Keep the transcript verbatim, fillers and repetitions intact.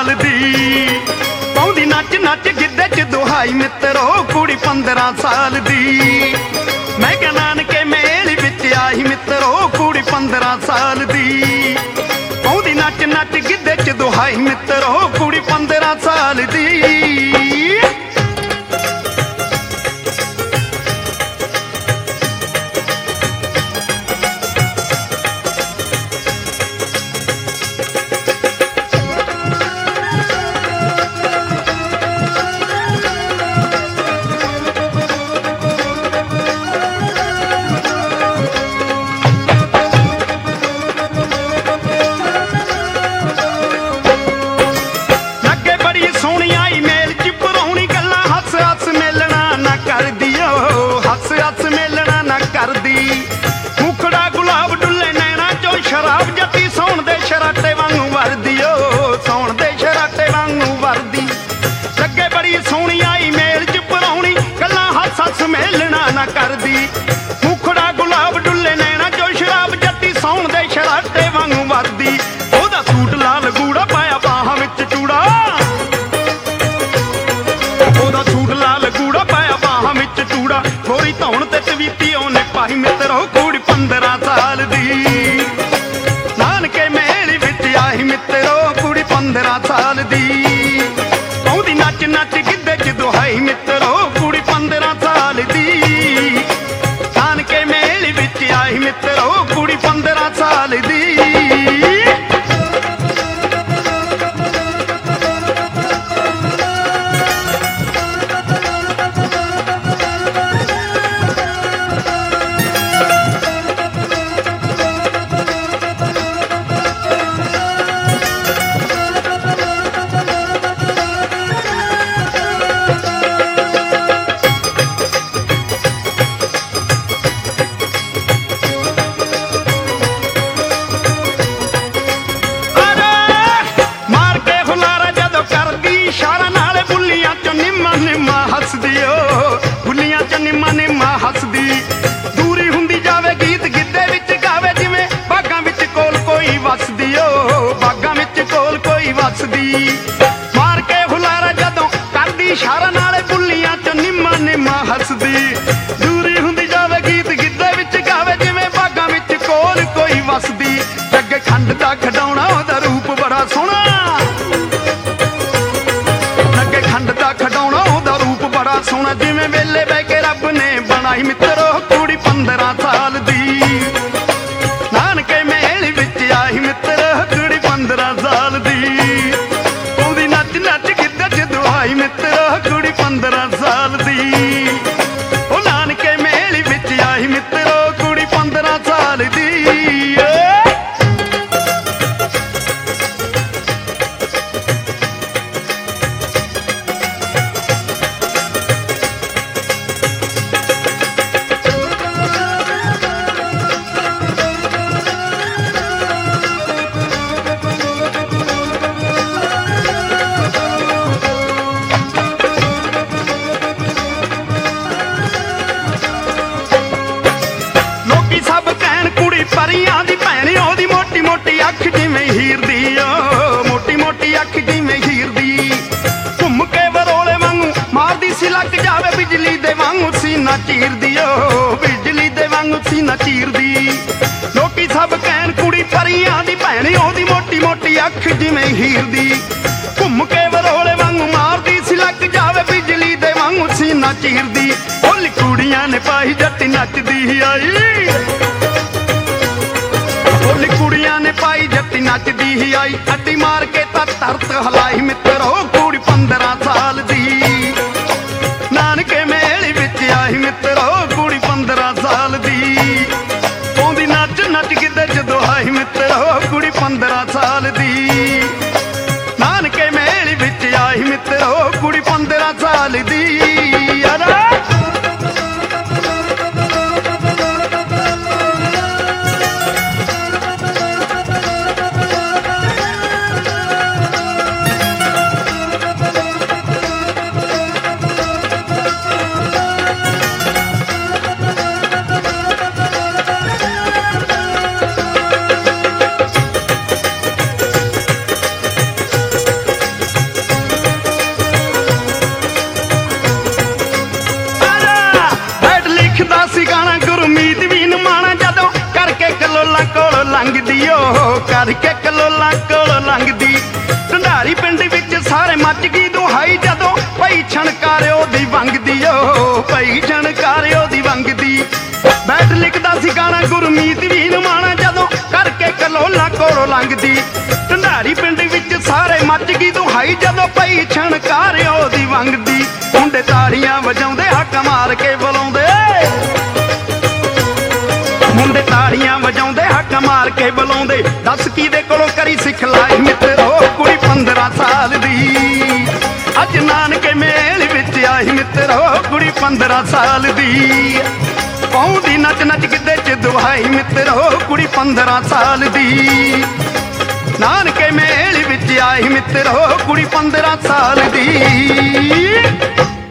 साल दी। पाउंदी नच नच गिद्धे च दुहाई मित्रो कुड़ी पंद्रह साल दी। मैं क्या नानके मेल विच आई मित्रो कुड़ी पंद्रह साल दी। पाउंदी नच नच गिद्धे च दुहाई मित्रो कुड़ी पंद्रह साल दी। मुखड़ा गुलाब डुले नैना चो शराब जती सौण दे शराटे वांगू वरदी ओ सौण दे शराटे वांगू वरदी। लगे बड़ी सोहनी आई मेल च परौनी गल्लां हस हस मेलना ना करदी। मुखड़ा गुलाब डुले नैना चो शराब जती सौण दे शराटे वांगू वरदी। ओदा सूट लाल गूड़ा पाया बाहां विच चूड़ा। ओदा सूट लाल गूड़ा पाया बाहां विच चूड़ा। गोरी धौण ते तवीती ओने पाई मित्रो कुड़ी पंद्रह साल दी। नानके मेल विच आई मित्रो कुड़ी पंद्रह साल दी। पाउंदी नच नच गिद्धे च दुहाई मित्रो कुड़ी पंद्रह साल दी। नानके मेल विच आई मित्रो कुड़ी पंद्रह साल दी। हसदी दूरी हुंदी जावे गीत गिद्धे विच गावे जिवें बागां विच कोल कोई वसदी ओ बागां विच कोल कोई वसदी। मार के हुलारा जदों करदी इशारा नाले बुल्लियां च निम्मा निम्मा हसदी। दूरी हुंदी जावे गीत गिद्धे विच गावे जिवें बागां विच कोल कोई वसदी। जग्गे खंड दा खडौणा ओदा रूप बड़ा सोहणा। जग्गे खंड दा खडौणा ओदा रूप बड़ा सोहणा। जिवें वेले बह के रब ने बनाई मित्रो कुड़ी पंद्रह साल दी। नानके मेल विच आई मित्रो कुड़ी पंद्रह साल दी। पाउंदी नच नच गिद्धे च दुहाई मित्रो कुड़ी पंद्रह साल दी। ओ नानके मेल विच आई मित्रो कुड़ी पंद्रह साल दी। परियां दी भैन ओदी मोटी मोटी अख जिवें हीर दी ओ मोटी मोटी अख जिवें हीर दी। घुम के बरोले वांगू मारदी सी लग जावे बिजली दे वांगू सीना चीरदी ओ बिजली दे वांगू सीना चीरदी। लोकी सब कहन कुड़ी परियां दी भैन ओदी मोटी मोटी अख जिवें हीर दी। घुम के बरोले वांगू मारदी सी लग जावे बिजली दे वांगू सीना चीरदी। ओली कुड़ियां ने पाई जट्टी नचदी आई। ओली कुड़ियां ने पाई जट्टी नचदी ही आई। अड्डी मार के ता तरत हलाई मित्रो कुड़ी पंद्रह साल दी। नानके मेल विच आई मित्रो कुड़ी पंद्रह साल दी। पाउंदी नच नच गिद्धे च दुहाई मित्रो कुड़ी पंद्रह साल दी। नानके मेल विच आई मित्रो कुड़ी पंद्रह साल दी। ਲੰਘਦੀ ਓ ਕਰਕੇ ਕਲੋਲਾਂ ਕੋਲੋਂ ਲੰਘਦੀ। ਢੰਡਾਰੀ ਪਿੰਡ ਵਿੱਚ ਸਾਰੇ ਮੱਚ ਗਈ ਦੁਹਾਈ ਜਦੋਂ ਭਾਈ ਛਣਕਾਰਿਓ ਦੀ ਵੰਗਦੀ ਓ ਭਾਈ ਛਣਕਾਰਿਓ ਦੀ ਵੰਗਦੀ। ਬੈਠ ਲਿਖਦਾ ਸੀ ਗਾਣਾ ਗੁਰਮੀਤ ਵੀਰ ਮਾਣਾ ਜਦੋਂ ਕਰਕੇ ਕਲੋਲਾਂ ਕੋਲੋਂ ਲੰਘਦੀ। ਢੰਡਾਰੀ ਪਿੰਡ ਵਿੱਚ ਸਾਰੇ ਮੱਚ ਗਈ ਦੁਹਾਈ ਜਦੋਂ ਭਾਈ ਛਣਕਾਰਿਓ ਦੀ ਵੰਗਦੀ। ਮੁੰਡੇ ਤਾੜੀਆਂ ਵਜਾਉਂਦੇ ਹੱਕ ਮਾਰ ਕੇ ਬੁਲਾਉਂਦੇ, ਮੁੰਡੇ ਤਾੜੀਆਂ ਵਜਾਉਂਦੇ ਹੱਕ ਮਾਰ ਕੇ ਬੁਲਾਉਂਦੇ। ਦੱਸ ਕਿਹਦੇ ਕੋਲੋਂ ਕਰੀ ਸਿਖਲਾਈ ਮਿੱਤਰੋ ਕੁੜੀ ਪੰਦਰਾਂ ਸਾਲ ਦੀ। ਅੱਜ ਨਾਨਕੇ ਮੇਲ ਵਿੱਚ ਆਈ ਮਿੱਤਰੋ ਕੁੜੀ ਪੰਦਰਾਂ ਸਾਲ ਦੀ। ਪਾਉਂਦੀ ਨੱਚ ਨੱਚ ਗਿੱਧੇ ਚ ਦੁਹਾਈ ਮਿੱਤਰੋ ਕੁੜੀ ਪੰਦਰਾਂ ਸਾਲ ਦੀ। ਨਾਨਕੇ ਮੇਲ ਵਿੱਚ ਆਈ ਮਿੱਤਰੋ ਕੁੜੀ ਪੰਦਰਾਂ ਸਾਲ ਦੀ।